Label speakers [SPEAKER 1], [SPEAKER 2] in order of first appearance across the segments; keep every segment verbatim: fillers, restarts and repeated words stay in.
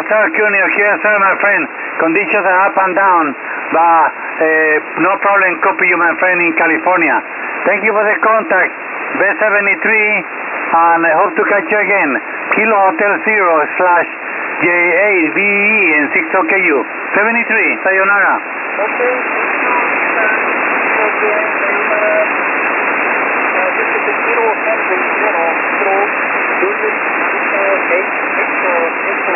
[SPEAKER 1] Yes, sir, Junior. Yes, sir, my friend. Conditions are up and down, but uh, no problem. Copy you, my friend, in California. Thank you for the contact. B seventy-three, and I hope to catch you again. Kilo Hotel Zero slash J eight V E and six O K U. seventy-three, sayonara.
[SPEAKER 2] Okay. Okay, sayonara. Uh, this is the Kilo Henry Zero, Zero, Julius, Echo, eight, Echo, Echo,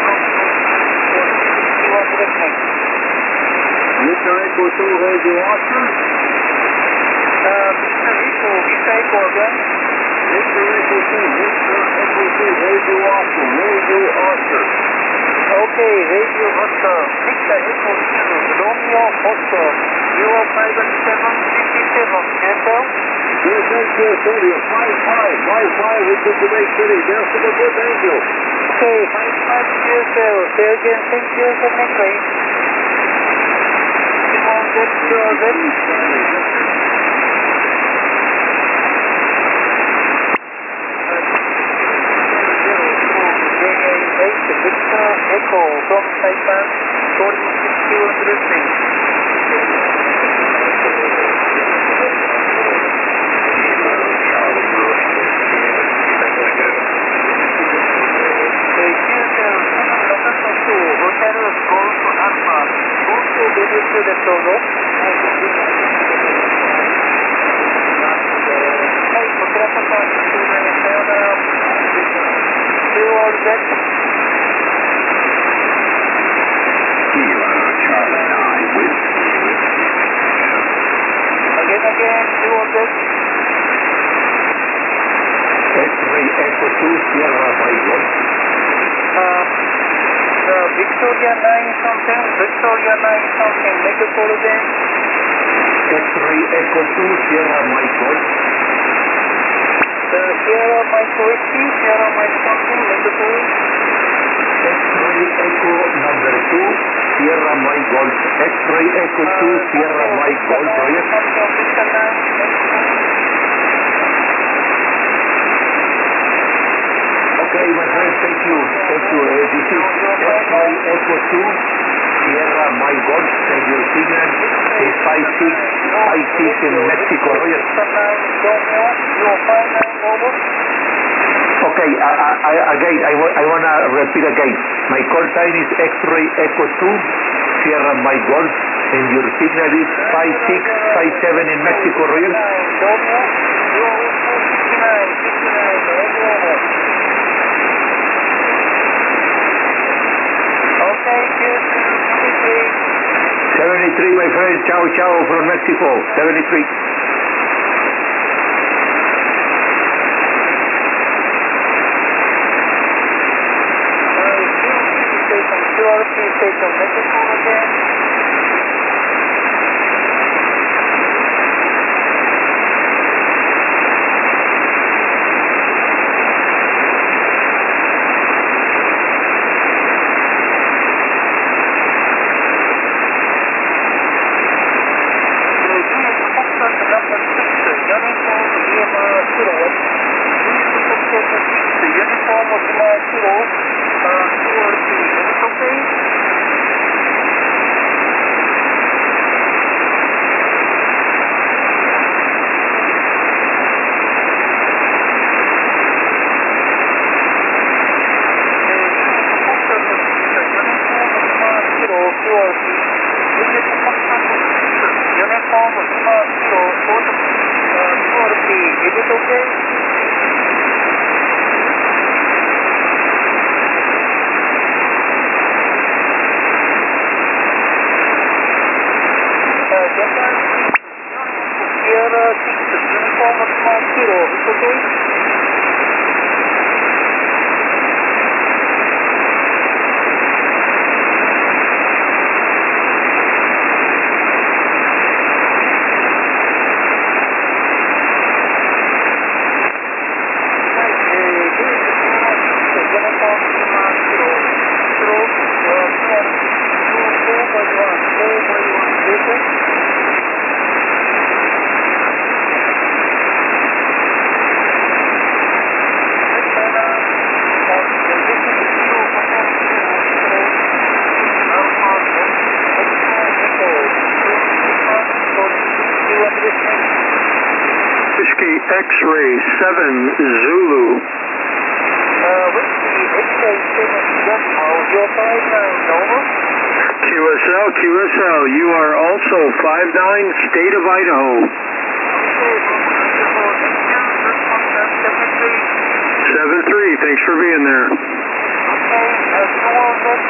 [SPEAKER 3] Mister Echo two, hold your Oscar.
[SPEAKER 2] Uh, Mister Echo, Mister Echo again.
[SPEAKER 3] Mister Echo two, Mister Echo two, hold your Oscar, hold your Oscar.
[SPEAKER 2] Okay, Radio Oscar, Victor Echo two, Romeo Oscar, zero five seven six seven, yes sir?
[SPEAKER 3] Yes, thank you, sir. You're five five, five five, which is the Bay City. There's the good, thank you.
[SPEAKER 2] Okay, five five zero zero, say again, thank you, have a nice day. Come on, let's go, let's Victor Echo from Saipan, calling sixty one hundred feet. Hotel Golf Alpha, also reduce the total. Hey, こちらこそ、さようなら。You all set? Again, again, you all set?
[SPEAKER 3] X-ray Echo two, Sierra Mike.
[SPEAKER 2] Uh, the Victoria nine something, Victoria nine something, make a call again.
[SPEAKER 3] X-ray Echo two, Sierra Mike.
[SPEAKER 2] The Sierra Mike Whiskey, Sierra Mike something, make a call.
[SPEAKER 3] X-ray Echo number two, Sierra Mike Golf. X-ray Echo two, Sierra Mike Golf, Roger. Okay, my friend, thank you. Thank you. Uh, this is X-ray Echo two, Sierra Mike Golf, and your signal is five six five six in Mexico, Roger. Okay, I, I, again, I, I want to repeat again. My call sign is X-ray Echo two, Sierra Mike Golf, and your signal is five six five seven in Mexico, Roger. seventy-three, my friend. Ciao, ciao from Mexico. seventy-three.
[SPEAKER 2] Station Mexico again.
[SPEAKER 4] Whiskey X-ray seven Zulu.
[SPEAKER 2] Uh, Whiskey X-ray seven Zulu, you're five nine, over.
[SPEAKER 4] Q S L, Q S L, you are also five nine, State of Idaho. seven three, thanks for being there.
[SPEAKER 2] Okay, uh, you want